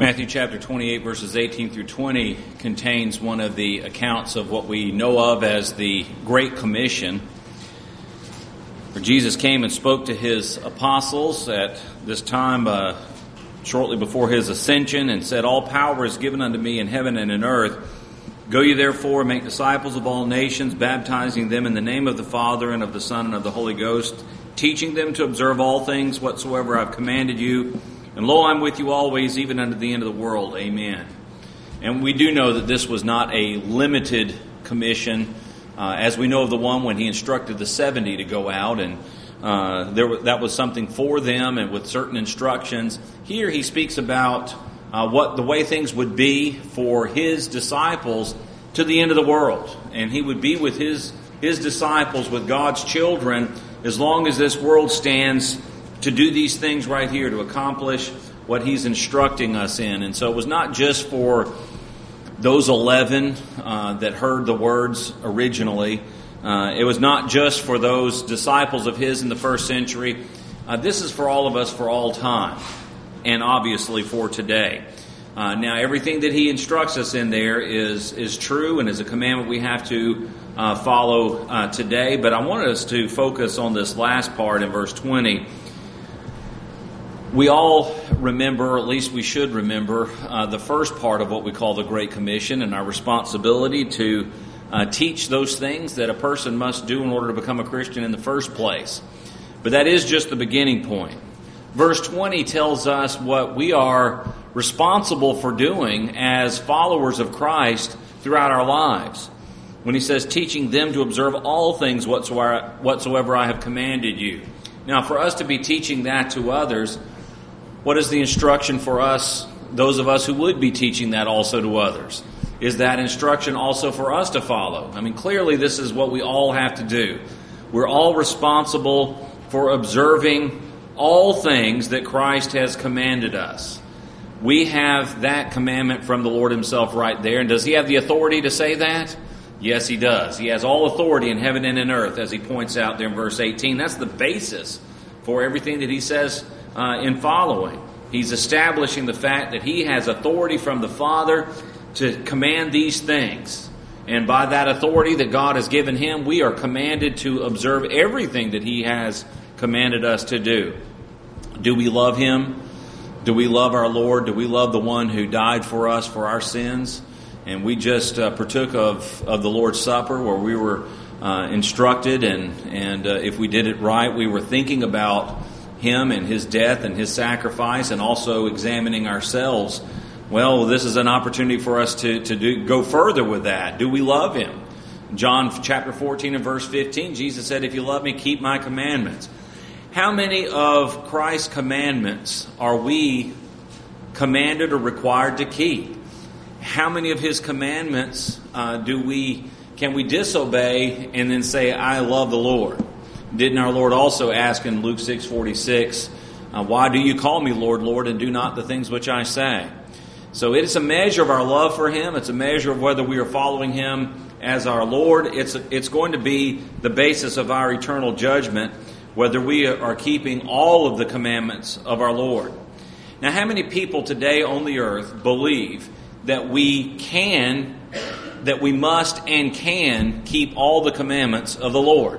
Matthew chapter 28, verses 18 through 20 contains one of the accounts of what we know of as the Great Commission, where Jesus came and spoke to his apostles at this time shortly before his ascension and said, "All power is given unto me in heaven and in earth. Go ye therefore and make disciples of all nations, baptizing them in the name of the Father and of the Son and of the Holy Ghost, teaching them to observe all things whatsoever I've commanded you. And lo, I'm with you always, even unto the end of the world. Amen." And we do know that this was not a limited commission, as we know of the one when he instructed the 70 to go out, and that was something for them and with certain instructions. Here he speaks about what the way things would be for his disciples to the end of the world. And he would be with his disciples, with God's children, as long as this world stands, to do these things right here, to accomplish what he's instructing us in. And so it was not just for those 11 that heard the words originally. It was not just for those disciples of his in the first century. This is for all of us for all time, and obviously for today. Now, everything that he instructs us in there is true and is a commandment we have to follow today. But I wanted us to focus on this last part in verse 20. We all remember, or at least we should remember, the first part of what we call the Great Commission and our responsibility to teach those things that a person must do in order to become a Christian in the first place. But that is just the beginning point. Verse 20 tells us what we are responsible for doing as followers of Christ throughout our lives. When he says, teaching them to observe all things whatsoever I have commanded you. Now, for us to be teaching that to others, what is the instruction for us, those of us who would be teaching that also to others? Is that instruction also for us to follow? I mean, clearly this is what we all have to do. We're all responsible for observing all things that Christ has commanded us. We have that commandment from the Lord himself right there. And does he have the authority to say that? Yes, he does. He has all authority in heaven and in earth, as he points out there in verse 18. That's the basis for everything that he says in following. He's establishing the fact that he has authority from the Father to command these things. And by that authority that God has given him, we are commanded to observe everything that he has commanded us to do. Do we love him? Do we love our Lord? Do we love the one who died for us for our sins? And we just partook of the Lord's Supper, where we were instructed, and if we did it right, we were thinking about him and his death and his sacrifice, and also examining ourselves. Well, this is an opportunity for us to go further with that. Do we love him? John chapter 14 and verse 15, Jesus said, "If you love me, keep my commandments." How many of Christ's commandments are we commanded or required to keep? How many of his commandments can we disobey and then say, "I love the Lord"? Didn't our Lord also ask in Luke 6:46, "Why do you call me Lord, Lord, and do not the things which I say?" So it's a measure of our love for him. It's a measure of whether we are following him as our Lord. It's going to be the basis of our eternal judgment, whether we are keeping all of the commandments of our Lord. Now, how many people today on the earth believe that we must and can keep all the commandments of the Lord?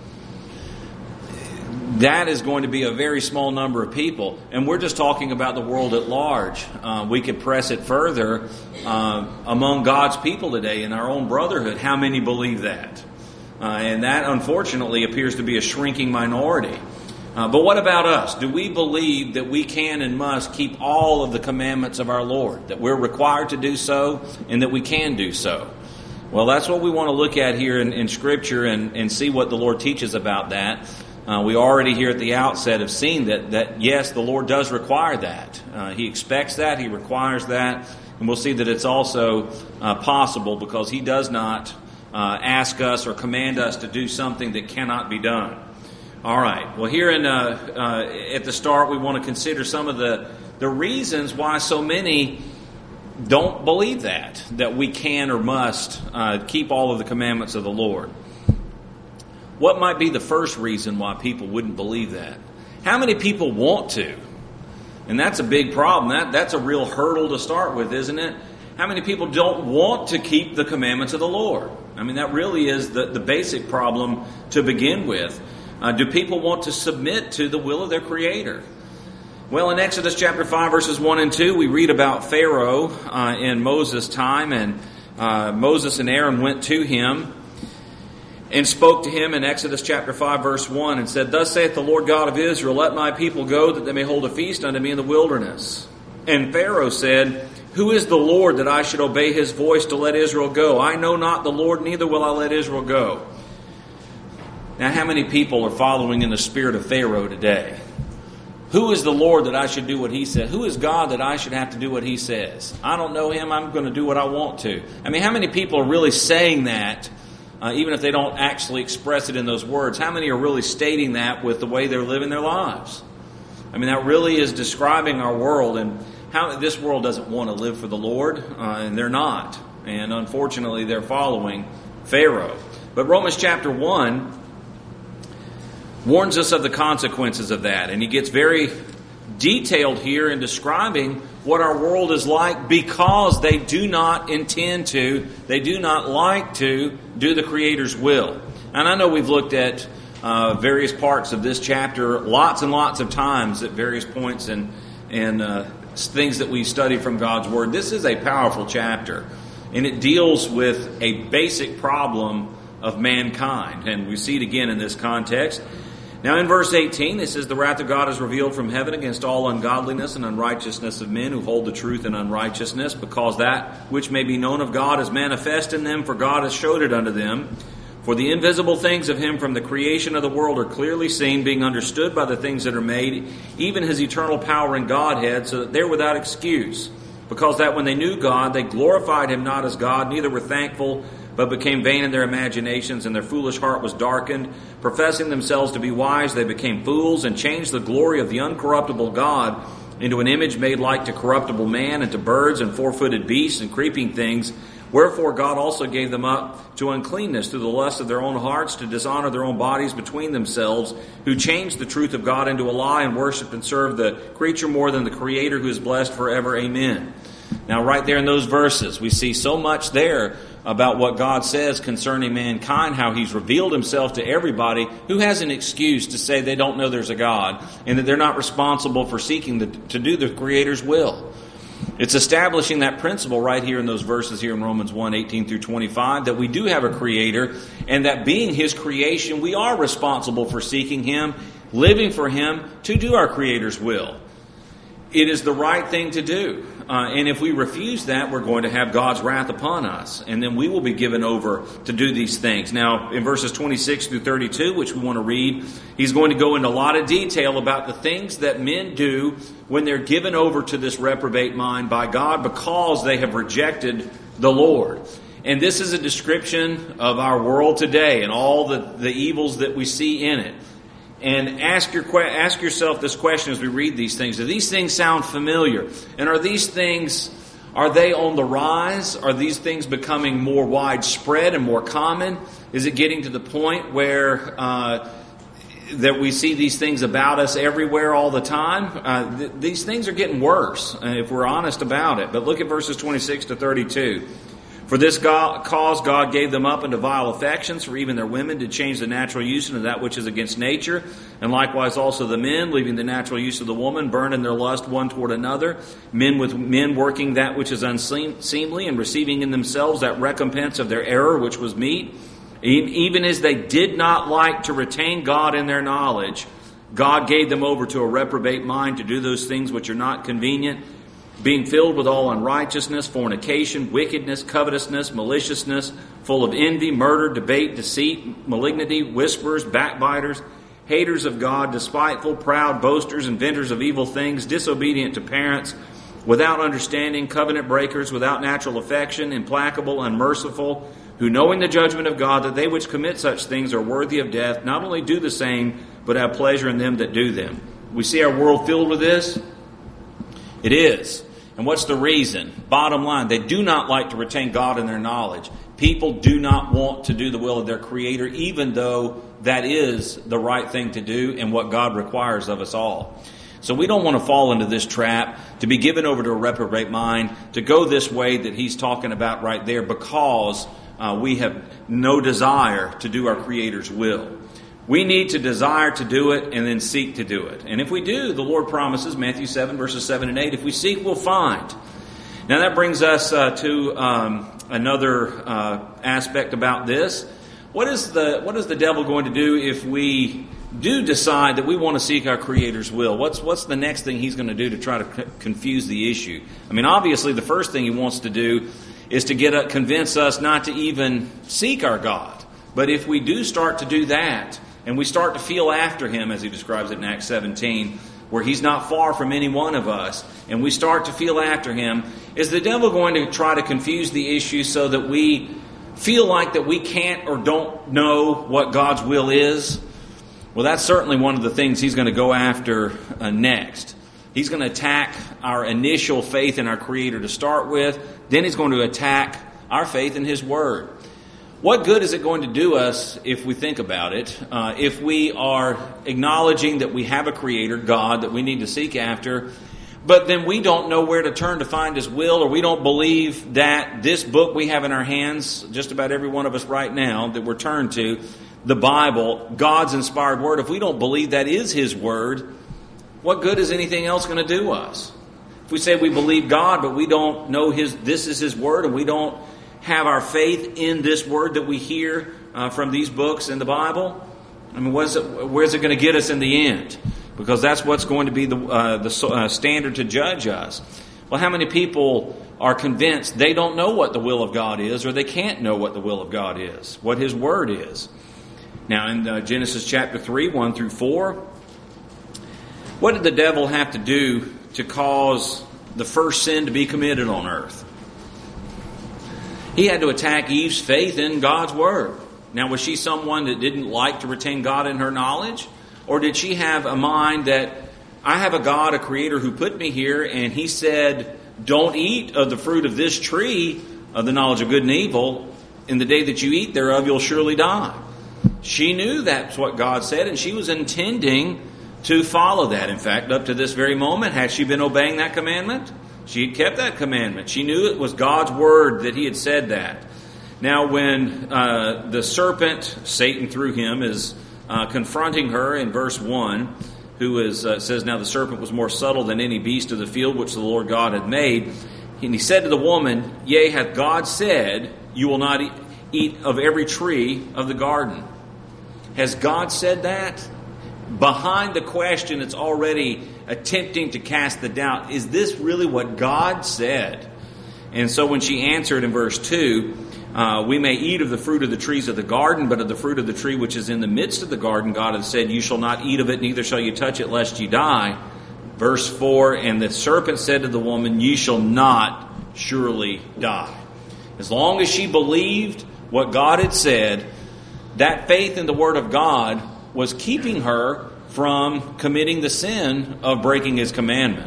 That is going to be a very small number of people. And we're just talking about the world at large. We could press it further among God's people today in our own brotherhood. How many believe that? And that, unfortunately, appears to be a shrinking minority. But what about us? Do we believe that we can and must keep all of the commandments of our Lord? That we're required to do so and that we can do so? Well, that's what we want to look at here in Scripture and see what the Lord teaches about that. We already here at the outset have seen that yes, the Lord does require that. He expects that. He requires that. And we'll see that it's also possible, because he does not ask us or command us to do something that cannot be done. All right. Well, here at the start, we want to consider some of the reasons why so many don't believe that we can or must keep all of the commandments of the Lord. What might be the first reason why people wouldn't believe that? How many people want to? And that's a big problem. That's a real hurdle to start with, isn't it? How many people don't want to keep the commandments of the Lord? I mean, that really is the basic problem to begin with. Do people want to submit to the will of their Creator? Well, in Exodus chapter 5, verses 1 and 2, we read about Pharaoh in Moses' time, and Moses and Aaron went to him and spoke to him in Exodus chapter 5, verse 1, and said, "Thus saith the Lord God of Israel, let my people go, that they may hold a feast unto me in the wilderness." And Pharaoh said, "Who is the Lord that I should obey his voice to let Israel go? I know not the Lord, neither will I let Israel go." Now, how many people are following in the spirit of Pharaoh today? Who is the Lord that I should do what he says? Who is God that I should have to do what he says? I don't know him. I'm going to do what I want to. I mean, how many people are really saying that, even if they don't actually express it in those words? How many are really stating that with the way they're living their lives? I mean, that really is describing our world, and how this world doesn't want to live for the Lord, and they're not. And unfortunately, they're following Pharaoh. But Romans chapter 1 warns us of the consequences of that. And he gets very detailed here in describing what our world is like, because they do not intend to, they do not like to do the Creator's will. And I know we've looked at various parts of this chapter lots and lots of times at various points and things that we study from God's Word. This is a powerful chapter, and it deals with a basic problem of mankind. And we see it again in this context. Now in verse 18, it says, "The wrath of God is revealed from heaven against all ungodliness and unrighteousness of men who hold the truth in unrighteousness, because that which may be known of God is manifest in them, for God has showed it unto them. For the invisible things of him from the creation of the world are clearly seen, being understood by the things that are made, even his eternal power and Godhead, so that they're without excuse. Because that when they knew God, they glorified him not as God, neither were thankful, but became vain in their imaginations, and their foolish heart was darkened. Professing themselves to be wise, they became fools, and changed the glory of the uncorruptible God into an image made like to corruptible man, and to birds, and four-footed beasts, and creeping things. Wherefore God also gave them up to uncleanness through the lust of their own hearts, to dishonor their own bodies between themselves, who changed the truth of God into a lie, and worshipped and served the creature more than the Creator, who is blessed forever. Amen." Now right there in those verses, we see so much there about what God says concerning mankind, how he's revealed himself to everybody who has an excuse to say they don't know there's a God, and that they're not responsible for seeking to do the Creator's will. It's establishing that principle right here in those verses here in Romans 1, 18 through 25, that we do have a Creator, and that being his creation, we are responsible for seeking him, living for him, to do our Creator's will. It is the right thing to do. And if we refuse that, we're going to have God's wrath upon us. And then we will be given over to do these things. Now, in verses 26 through 32, which we want to read, he's going to go into a lot of detail about the things that men do when they're given over to this reprobate mind by God, because they have rejected the Lord. And this is a description of our world today and all the evils that we see in it. And ask yourself this question as we read these things. Do these things sound familiar? And are they on the rise? Are these things becoming more widespread and more common? Is it getting to the point where that we see these things about us everywhere all the time? These things are getting worse, if we're honest about it. But look at verses 26 to 32. "For this cause God gave them up unto vile affections, for even their women did change the natural use into that which is against nature. And likewise also the men, leaving the natural use of the woman, burned in their lust one toward another. Men with men working that which is unseemly, and receiving in themselves that recompense of their error which was meet. Even as they did not like to retain God in their knowledge, God gave them over to a reprobate mind to do those things which are not convenient, being filled with all unrighteousness, fornication, wickedness, covetousness, maliciousness, full of envy, murder, debate, deceit, malignity, whisperers, backbiters, haters of God, despiteful, proud, boasters, inventors of evil things, disobedient to parents, without understanding, covenant breakers, without natural affection, implacable, unmerciful, who knowing the judgment of God, that they which commit such things are worthy of death, not only do the same, but have pleasure in them that do them." We see our world filled with this. It is. And what's the reason? Bottom line, they do not like to retain God in their knowledge. People do not want to do the will of their Creator, even though that is the right thing to do and what God requires of us all. So we don't want to fall into this trap, to be given over to a reprobate mind, to go this way that he's talking about right there, because we have no desire to do our Creator's will. We need to desire to do it and then seek to do it. And if we do, the Lord promises, Matthew 7, verses 7 and 8, if we seek, we'll find. Now that brings us to another aspect about this. What is the devil going to do if we do decide that we want to seek our Creator's will? What's the next thing he's going to do to try to confuse the issue? I mean, obviously the first thing he wants to do is to convince us not to even seek our God. But if we do start to do that, and we start to feel after Him, as he describes it in Acts 17, where He's not far from any one of us, and we start to feel after Him, is the devil going to try to confuse the issue so that we feel like that we can't or don't know what God's will is? Well, that's certainly one of the things he's going to go after next. He's going to attack our initial faith in our Creator to start with. Then he's going to attack our faith in His Word. What good is it going to do us if we think about it? If we are acknowledging that we have a Creator, God, that we need to seek after, but then we don't know where to turn to find His will, or we don't believe that this book we have in our hands, just about every one of us right now that we're turned to, the Bible, God's inspired Word, if we don't believe that is His Word, what good is anything else going to do us? If we say we believe God, but we don't know this is His Word, and we don't have our faith in this Word that we hear from these books in the Bible, I mean, where's it going to get us in the end? Because that's what's going to be the standard to judge us. Well, how many people are convinced they don't know what the will of God is, or they can't know what the will of God is, what His Word is? Now, in Genesis chapter 3, 1 through 4, what did the devil have to do to cause the first sin to be committed on earth? He had to attack Eve's faith in God's Word. Now, was she someone that didn't like to retain God in her knowledge? Or did she have a mind that, I have a God, a Creator who put me here, and He said, don't eat of the fruit of this tree of the knowledge of good and evil. In the day that you eat thereof, you'll surely die. She knew that's what God said, and she was intending to follow that. In fact, up to this very moment, had she been obeying that commandment? She had kept that commandment. She knew it was God's Word that He had said that. Now, when the serpent, Satan through him, is confronting her in verse 1, says, now the serpent was more subtle than any beast of the field which the Lord God had made. And he said to the woman, yea, hath God said, you will not eat of every tree of the garden. Has God said that? Behind the question, it's already attempting to cast the doubt. Is this really what God said? And so when she answered in verse 2, we may eat of the fruit of the trees of the garden, but of the fruit of the tree which is in the midst of the garden, God hath said, you shall not eat of it, neither shall you touch it, lest ye die. Verse 4, and the serpent said to the woman, ye shall not surely die. As long as she believed what God had said, that faith in the Word of God was keeping her from committing the sin of breaking His commandment.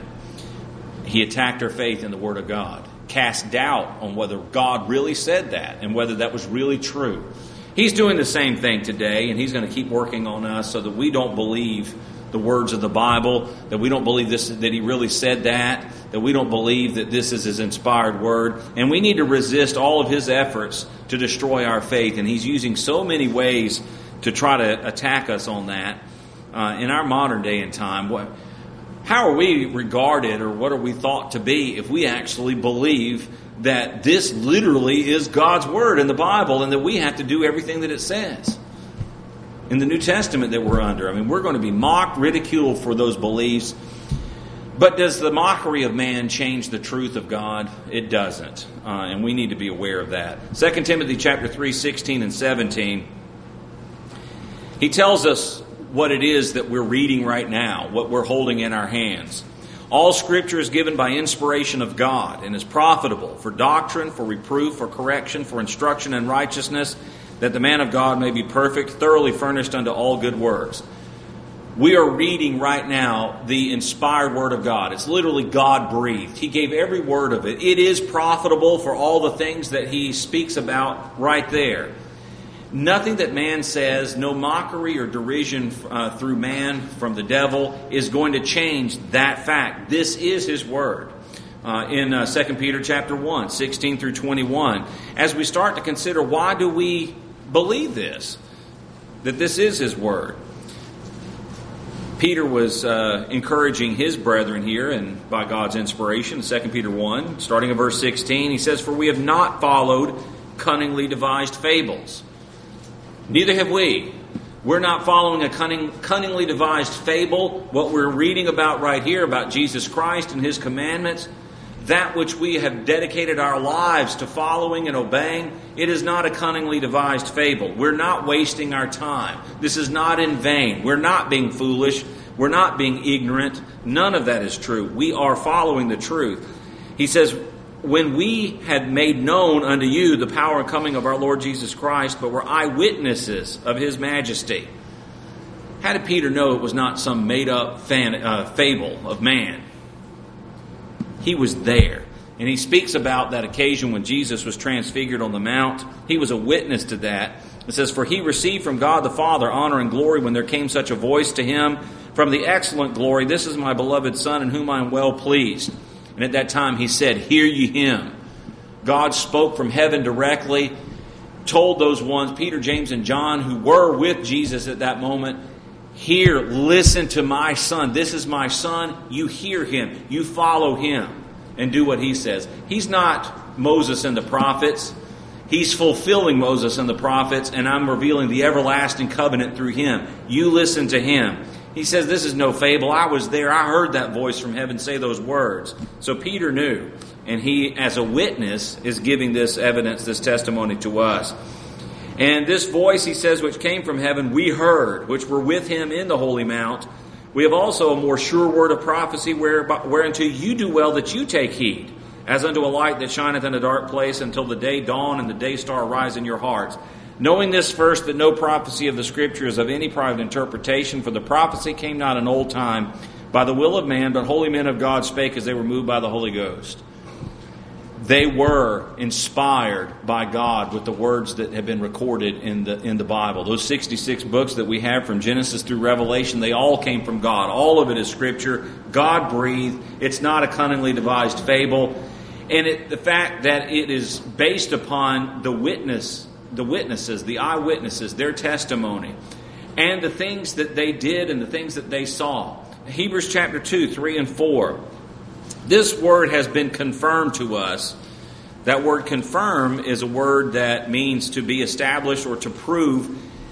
He attacked her faith in the Word of God, cast doubt on whether God really said that and whether that was really true. He's doing the same thing today, and He's going to keep working on us so that we don't believe the words of the Bible, that we don't believe that He really said that we don't believe that this is His inspired Word. And we need to resist all of his efforts to destroy our faith. And he's using so many ways to try to attack us on that. In our modern day and time, how are we regarded, or what are we thought to be, if we actually believe that this literally is God's Word in the Bible and that we have to do everything that it says? In the New Testament that we're under, I mean, we're going to be mocked, ridiculed for those beliefs. But does the mockery of man change the truth of God? It doesn't. And we need to be aware of that. 2 Timothy chapter 3, 16 and 17. He tells us what it is that we're reading right now, what we're holding in our hands. All Scripture is given by inspiration of God and is profitable for doctrine, for reproof, for correction, for instruction in righteousness, that the man of God may be perfect, thoroughly furnished unto all good works. We are reading right now the inspired Word of God. It's literally God-breathed. He gave every word of it. It is profitable for all the things that He speaks about right there. Nothing that man says, no mockery or derision through man from the devil is going to change that fact. This is his word. In 2 Peter chapter 1, 16 through 21. As we start to consider, why do we believe this? That this is his word. Peter was encouraging his brethren here, and by God's inspiration, 2 Peter 1, starting at verse 16, he says, "For we have not followed cunningly devised fables." Neither have we. We're not following a cunningly devised fable. What we're reading about right here, about Jesus Christ and his commandments, that which we have dedicated our lives to following and obeying, it is not a cunningly devised fable. We're not wasting our time. This is not in vain. We're not being foolish. We're not being ignorant. None of that is true. We are following the truth. He says, "When we had made known unto you the power and coming of our Lord Jesus Christ, but were eyewitnesses of his majesty." How did Peter know it was not some made-up fable of man? He was there. And he speaks about that occasion when Jesus was transfigured on the mount. He was a witness to that. It says, "For he received from God the Father honor and glory when there came such a voice to him from the excellent glory, 'This is my beloved Son in whom I am well pleased.' And at that time he said, 'Hear ye him.'" God spoke from heaven directly, told those ones, Peter, James, and John, who were with Jesus at that moment, "Hear, listen to my Son. This is my Son. You hear him. You follow him and do what he says." He's not Moses and the prophets. He's fulfilling Moses and the prophets, and I'm revealing the everlasting covenant through him. You listen to him. He says, "This is no fable. I was there. I heard that voice from heaven say those words." So Peter knew, and he, as a witness, is giving this evidence, this testimony to us. "And this voice," he says, "which came from heaven, we heard, which were with him in the holy mount. We have also a more sure word of prophecy, whereunto you do well that you take heed, as unto a light that shineth in a dark place until the day dawn and the day star arise in your hearts. Knowing this first, that no prophecy of the Scripture is of any private interpretation, for the prophecy came not in old time by the will of man, but holy men of God spake as they were moved by the Holy Ghost." They were inspired by God with the words that have been recorded in the Bible. Those 66 books that we have from Genesis through Revelation, they all came from God. All of it is Scripture. God breathed. It's not a cunningly devised fable. And the fact that it is based upon the witnesses, the eyewitnesses, their testimony, and the things that they did and the things that they saw. Hebrews chapter 2, 3 and 4. This word has been confirmed to us. That word confirm is a word that means to be established or to prove.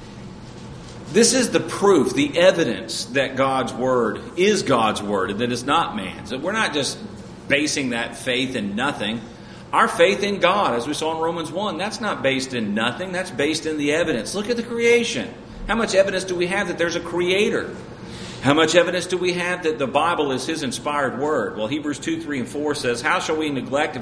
This is the proof, the evidence that God's word is God's word and that it's not man's. We're not just basing that faith in nothing. Our faith in God, as we saw in Romans 1, that's not based in nothing. That's based in the evidence. Look at the creation. How much evidence do we have that there's a creator? How much evidence do we have that the Bible is his inspired word? Well, Hebrews 2, 3, and 4 says, How shall we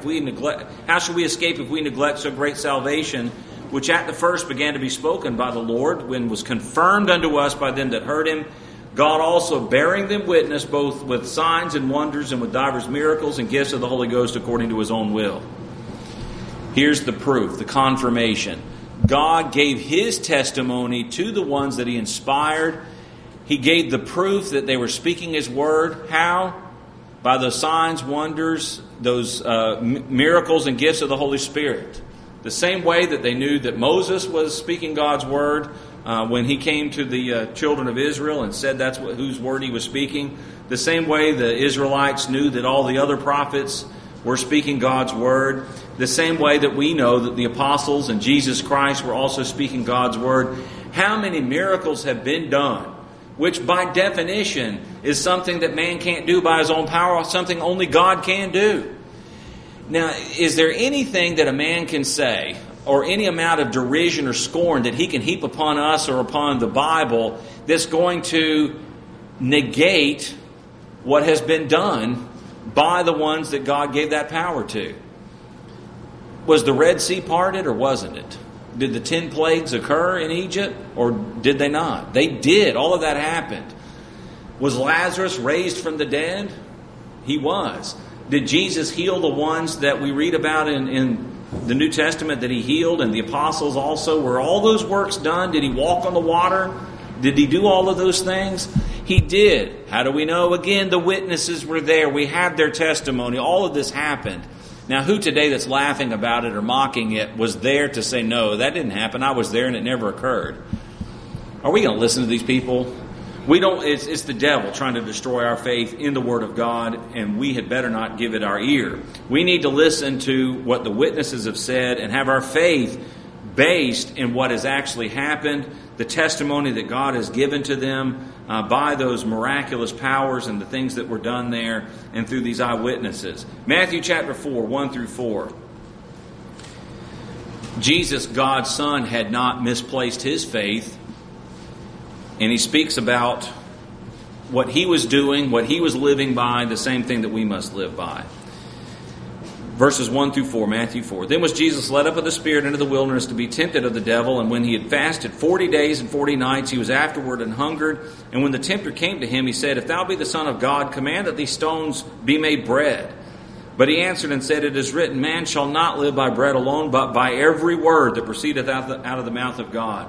escape if we neglect so great salvation, which at the first began to be spoken by the Lord, when was confirmed unto us by them that heard him, God also bearing them witness both with signs and wonders and with divers miracles and gifts of the Holy Ghost according to his own will. Here's the proof, the confirmation. God gave his testimony to the ones that he inspired. He gave the proof that they were speaking his word. How? By those signs, wonders, those miracles and gifts of the Holy Spirit. The same way that they knew that Moses was speaking God's word when he came to the children of Israel and said that's whose word he was speaking. The same way the Israelites knew that all the other prophets were speaking God's word. The same way that we know that the apostles and Jesus Christ were also speaking God's word. How many miracles have been done? Which by definition is something that man can't do by his own power, something only God can do. Now, is there anything that a man can say, or any amount of derision or scorn that he can heap upon us or upon the Bible that's going to negate what has been done by the ones that God gave that power to? Was the Red Sea parted or wasn't it? Did the 10 plagues occur in Egypt or did they not? They did. All of that happened. Was Lazarus raised from the dead? He was. Did Jesus heal the ones that we read about in the New Testament that he healed, and the apostles also? Were all those works done? Did he walk on the water? Did he do all of those things? He did. How do we know? Again, the witnesses were there. We had their testimony. All of this happened. Now, who today that's laughing about it or mocking it was there to say, no, that didn't happen. I was there and it never occurred? Are we going to listen to these people? We don't. It's the devil trying to destroy our faith in the Word of God, and we had better not give it our ear. We need to listen to what the witnesses have said and have our faith based in what has actually happened, the testimony that God has given to them by those miraculous powers and the things that were done there and through these eyewitnesses. Matthew chapter 4, 1 through 4. Jesus, God's Son, had not misplaced his faith. And he speaks about what he was doing, what he was living by, the same thing that we must live by. Verses 1 through 4, Matthew 4. Then was Jesus led up of the Spirit into the wilderness to be tempted of the devil. And when he had fasted 40 days and 40 nights, he was afterward and hungered. And when the tempter came to him, he said, If thou be the Son of God, command that these stones be made bread. But he answered and said, It is written, Man shall not live by bread alone, but by every word that proceedeth out of the mouth of God.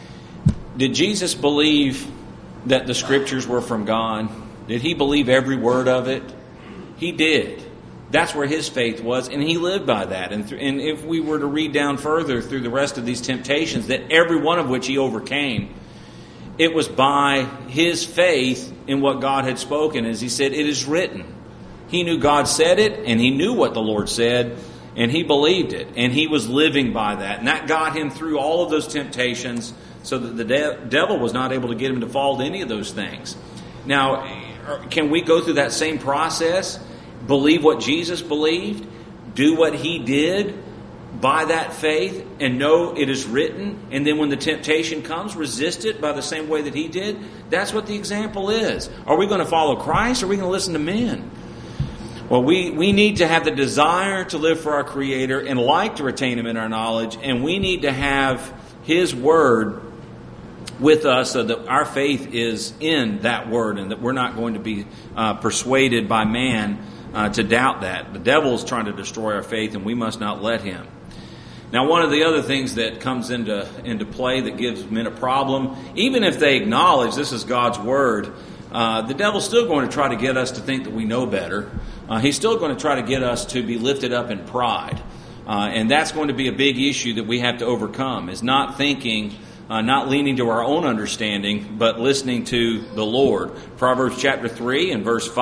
Did Jesus believe that the Scriptures were from God? Did he believe every word of it? He did. That's where his faith was, and he lived by that. And if we were to read down further through the rest of these temptations, that every one of which he overcame, it was by his faith in what God had spoken. As he said, it is written. He knew God said it, and he knew what the Lord said, and he believed it, and he was living by that. And that got him through all of those temptations, so that the devil was not able to get him to fall to any of those things. Now, can we go through that same process? Believe what Jesus believed? Do what he did by that faith and know it is written? And then when the temptation comes, resist it by the same way that he did? That's what the example is. Are we going to follow Christ or are we going to listen to men? Well, we need to have the desire to live for our Creator and like to retain him in our knowledge. And we need to have his word with us so that our faith is in that word and that we're not going to be persuaded by man to doubt that. The devil is trying to destroy our faith and we must not let him. Now, one of the other things that comes into play that gives men a problem, even if they acknowledge this is God's word, the devil's still going to try to get us to think that we know better. He's still going to try to get us to be lifted up in pride. And that's going to be a big issue that we have to overcome, is not thinking, not leaning to our own understanding, but listening to the Lord. Proverbs chapter 3 and verse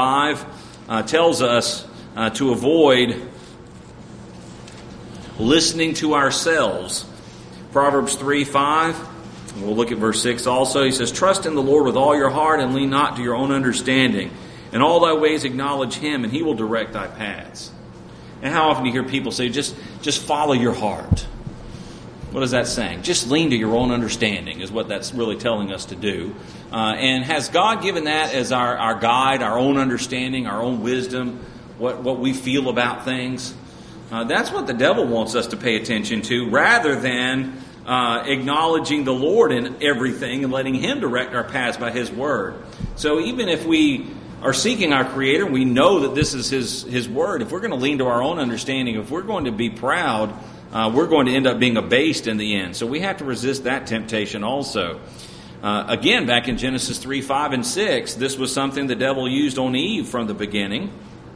5 tells us to avoid listening to ourselves. Proverbs 3:5. We'll look at verse 6 also. He says, Trust in the Lord with all your heart and lean not to your own understanding. In all thy ways acknowledge him, and he will direct thy paths. And how often do you hear people say, just follow your heart? What is that saying? Just lean to your own understanding is what that's really telling us to do. And has God given that as our guide, our own understanding, our own wisdom, what we feel about things? That's what the devil wants us to pay attention to, rather than acknowledging the Lord in everything and letting him direct our paths by his word. So even if we are seeking our Creator, we know that this is his word. If we're going to lean to our own understanding, if we're going to be proud, we're going to end up being abased in the end. So we have to resist that temptation also. Again, back in Genesis 3, 5, and 6, this was something the devil used on Eve from the beginning.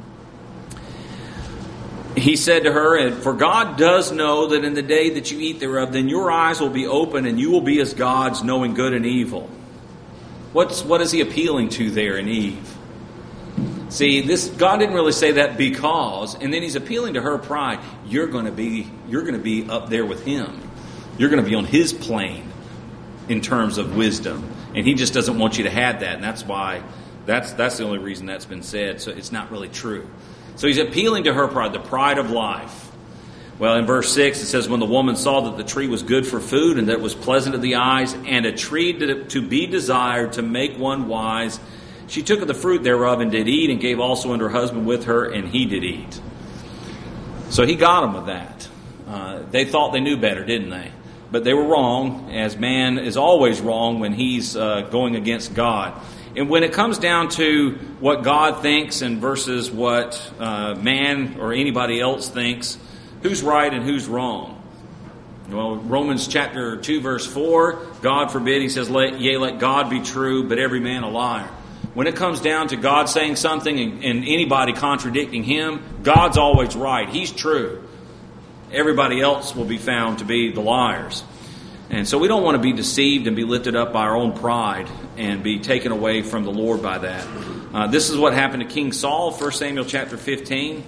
He said to her, For God does know that in the day that you eat thereof, then your eyes will be open, and you will be as gods, knowing good and evil. What is he appealing to there in Eve? See, God didn't really say that because, and then he's appealing to her pride. You're going to be up there with him. You're going to be on his plane in terms of wisdom, and he just doesn't want you to have that, and that's why that's the only reason that's been said. So it's not really true. So he's appealing to her pride, the pride of life. Well, in verse 6 it says, When the woman saw that the tree was good for food, and that it was pleasant to the eyes, and a tree to be desired to make one wise, she took of the fruit thereof and did eat, and gave also unto her husband with her, and he did eat. So he got them with that. They thought they knew better, didn't they? But they were wrong, as man is always wrong when he's going against God. And when it comes down to what God thinks and versus what man or anybody else thinks, Who's right and who's wrong? Well, Romans chapter 2, verse 4, God forbid, he says, let God be true, but every man a liar. When it comes down to God saying something and anybody contradicting him, God's always right. He's true. Everybody else will be found to be the liars. And so we don't want to be deceived and be lifted up by our own pride and be taken away from the Lord by that. This is what happened to King Saul, 1 Samuel chapter 15.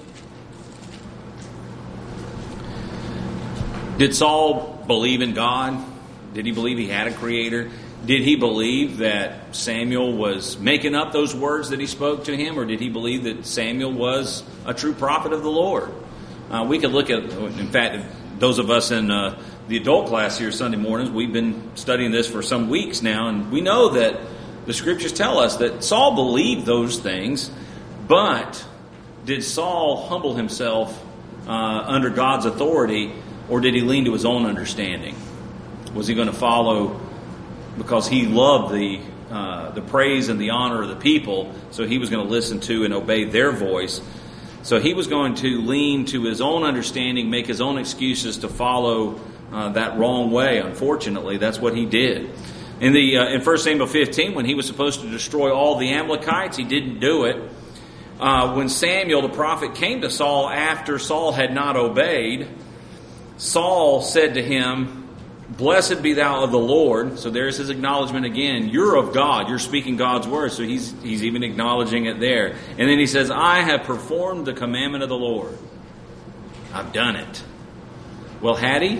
Did Saul believe in God? Did he believe he had a creator? Did he believe that Samuel was making up those words that he spoke to him? Or did he believe that Samuel was a true prophet of the Lord? We could look at, in fact, those of us in the adult class here Sunday mornings, we've been studying this for some weeks now, and we know that the Scriptures tell us that Saul believed those things, but did Saul humble himself under God's authority, or did he lean to his own understanding? Was he going to follow because he loved the praise and the honor of the people, so he was going to listen to and obey their voice? So he was going to lean to his own understanding, make his own excuses to follow that wrong way. Unfortunately, that's what he did. In 1 Samuel 15, when he was supposed to destroy all the Amalekites, he didn't do it. When Samuel the prophet came to Saul after Saul had not obeyed, Saul said to him, "Blessed be thou of the Lord." So there's his acknowledgement again. You're of God. You're speaking God's word. So he's even acknowledging it there. And then he says, "I have performed the commandment of the Lord." I've done it. Well, had he?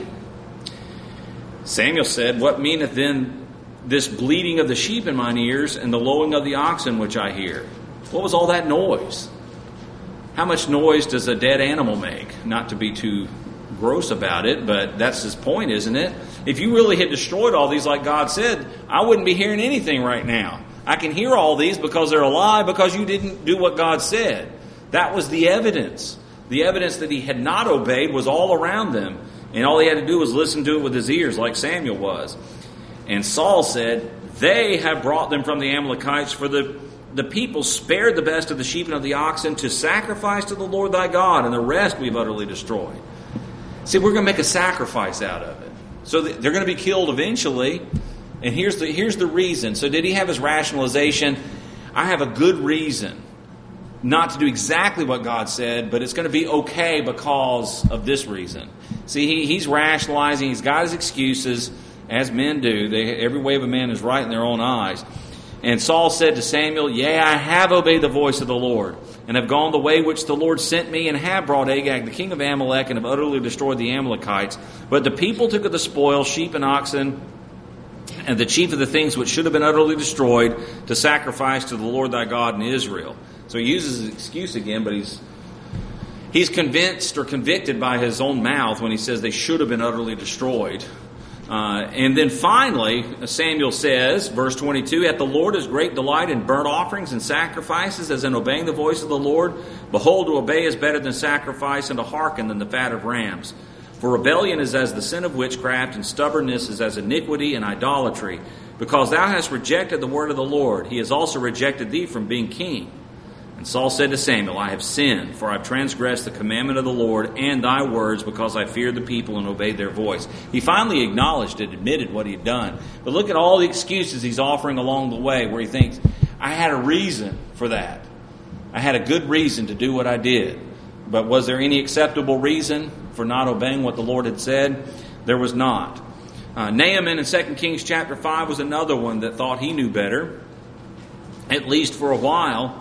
Samuel said, "What meaneth then this bleating of the sheep in mine ears and the lowing of the oxen which I hear?" What was all that noise? How much noise does a dead animal make? Not to be too gross about it, but that's his point, isn't it? If you really had destroyed all these like God said, I wouldn't be hearing anything right now. I can hear all these because they're a lie, because you didn't do what God said. That was the evidence. The evidence that he had not obeyed was all around them, and all he had to do was listen to it with his ears like Samuel was. And Saul said, "They have brought them from the Amalekites, for the people spared the best of the sheep and of the oxen to sacrifice to the Lord thy God, and the rest we've utterly destroyed." See, we're going to make a sacrifice out of it. So they're going to be killed eventually. And here's the reason. So did he have his rationalization? I have a good reason not to do exactly what God said, but it's going to be okay because of this reason. See, he's rationalizing. He's got his excuses, as men do. Every way of a man is right in their own eyes. And Saul said to Samuel, "Yea, I have obeyed the voice of the Lord, and have gone the way which the Lord sent me, and have brought Agag, the king of Amalek, and have utterly destroyed the Amalekites. But the people took of the spoil, sheep and oxen, and the chief of the things which should have been utterly destroyed, to sacrifice to the Lord thy God in Israel." So he uses his excuse again, but he's convinced or convicted by his own mouth when he says they should have been utterly destroyed. And then finally, Samuel says, verse 22, "At the Lord is great delight in burnt offerings and sacrifices, as in obeying the voice of the Lord. Behold, to obey is better than sacrifice, and to hearken than the fat of rams. For rebellion is as the sin of witchcraft, and stubbornness is as iniquity and idolatry. Because thou hast rejected the word of the Lord, he has also rejected thee from being king." And Saul said to Samuel, "I have sinned, for I have transgressed the commandment of the Lord and thy words, because I feared the people and obeyed their voice." He finally acknowledged and admitted what he had done. But look at all the excuses he's offering along the way, where he thinks, I had a reason for that. I had a good reason to do what I did. But was there any acceptable reason for not obeying what the Lord had said? There was not. Naaman in 2 Kings chapter 5 was another one that thought he knew better, at least for a while,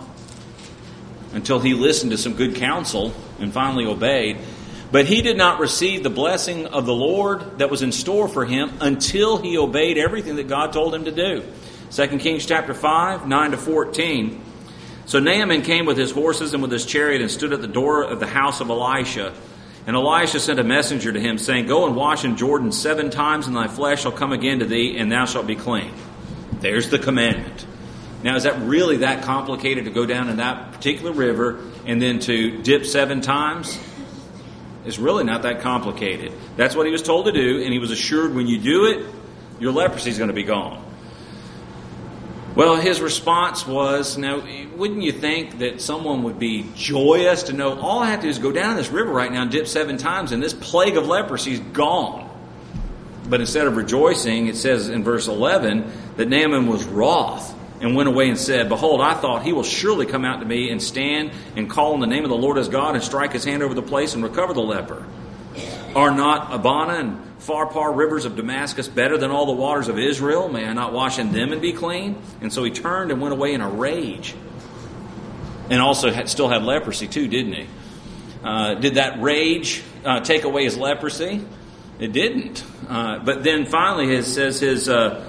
until he listened to some good counsel and finally obeyed. But he did not receive the blessing of the Lord that was in store for him until he obeyed everything that God told him to do. 2 Kings chapter 5, 9-14. "So Naaman came with his horses and with his chariot and stood at the door of the house of Elisha. And Elisha sent a messenger to him, saying, Go and wash in Jordan 7 times, and thy flesh shall come again to thee, and thou shalt be clean." There's the commandment. Now, is that really that complicated to go down in that particular river and then to dip 7 times? It's really not that complicated. That's what he was told to do, and he was assured when you do it, your leprosy is going to be gone. Well, his response was, now, wouldn't you think that someone would be joyous to know, all I have to do is go down this river right now and dip 7 times and this plague of leprosy is gone. But instead of rejoicing, it says in verse 11 that Naaman was wroth and went away and said, behold, I thought he will surely come out to me and stand and call on the name of the Lord as God and strike his hand over the place and recover the leper. Are not Abana and Pharpar rivers of Damascus better than all the waters of Israel? May I not wash in them and be clean? And so he turned and went away in a rage. And also still had leprosy too, didn't he? Did that rage take away his leprosy? It didn't. But then finally it says his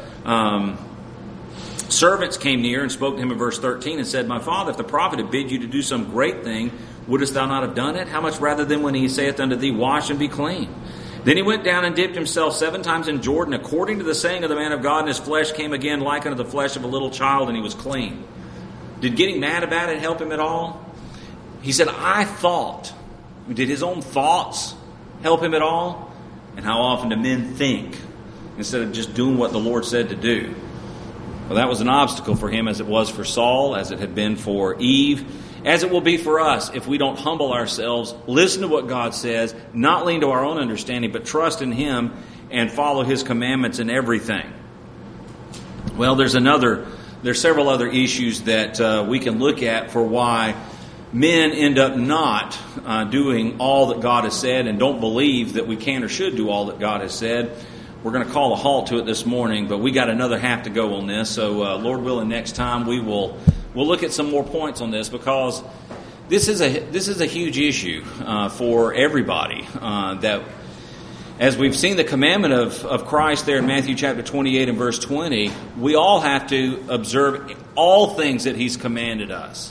servants came near and spoke to him in verse 13 and said, my father, if the prophet had bid you to do some great thing, wouldest thou not have done it? How much rather than when he saith unto thee, wash and be clean? Then he went down and dipped himself 7 times in Jordan, according to the saying of the man of God, and his flesh came again like unto the flesh of a little child, and he was clean. Did getting mad about it help him at all? He said, I thought. Did his own thoughts help him at all? And how often do men think instead of just doing what the Lord said to do? Well, that was an obstacle for him, as it was for Saul, as it had been for Eve, as it will be for us if we don't humble ourselves, listen to what God says, not lean to our own understanding, but trust in Him and follow His commandments in everything. Well, there's several other issues that we can look at for why men end up not doing all that God has said and don't believe that we can or should do all that God has said. We're going to call a halt to it this morning, but we got another half to go on this. So, Lord willing, next time we'll look at some more points on this, because this is a huge issue for everybody. That as we've seen the commandment of Christ there in Matthew chapter 28 and verse 20, we all have to observe all things that He's commanded us.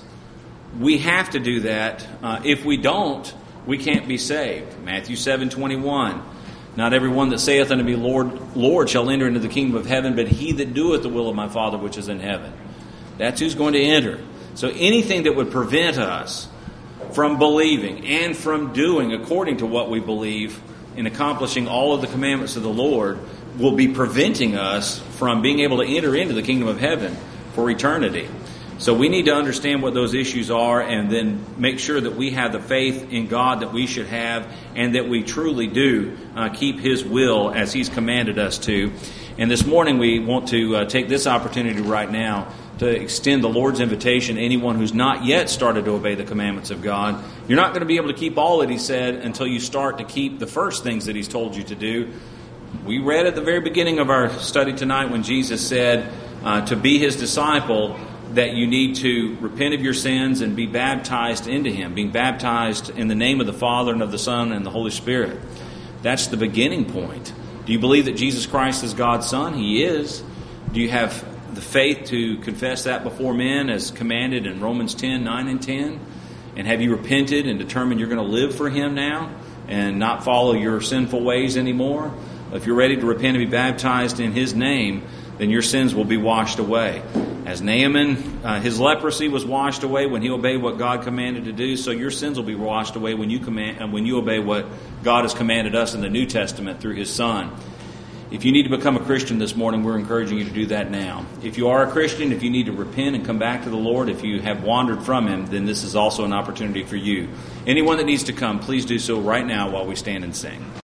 We have to do that. If we don't, we can't be saved. Matthew 7:21. Not everyone that saith unto me, Lord, Lord, shall enter into the kingdom of heaven, but he that doeth the will of my Father which is in heaven. That's who's going to enter. So anything that would prevent us from believing and from doing according to what we believe in accomplishing all of the commandments of the Lord will be preventing us from being able to enter into the kingdom of heaven for eternity. So we need to understand what those issues are and then make sure that we have the faith in God that we should have, and that we truly do keep His will as He's commanded us to. And this morning we want to take this opportunity right now to extend the Lord's invitation to anyone who's not yet started to obey the commandments of God. You're not going to be able to keep all that He said until you start to keep the first things that He's told you to do. We read at the very beginning of our study tonight when Jesus said to be His disciple, that you need to repent of your sins and be baptized into Him, being baptized in the name of the Father and of the Son and the Holy Spirit. That's the beginning point. Do you believe that Jesus Christ is God's Son? He is. Do you have the faith to confess that before men as commanded in Romans 10:9 and 10? And have you repented and determined you're going to live for Him now and not follow your sinful ways anymore? If you're ready to repent and be baptized in His name, then your sins will be washed away. As Naaman, his leprosy was washed away when he obeyed what God commanded to do, so your sins will be washed away when you obey what God has commanded us in the New Testament through His Son. If you need to become a Christian this morning, we're encouraging you to do that now. If you are a Christian, if you need to repent and come back to the Lord, if you have wandered from Him, then this is also an opportunity for you. Anyone that needs to come, please do so right now while we stand and sing.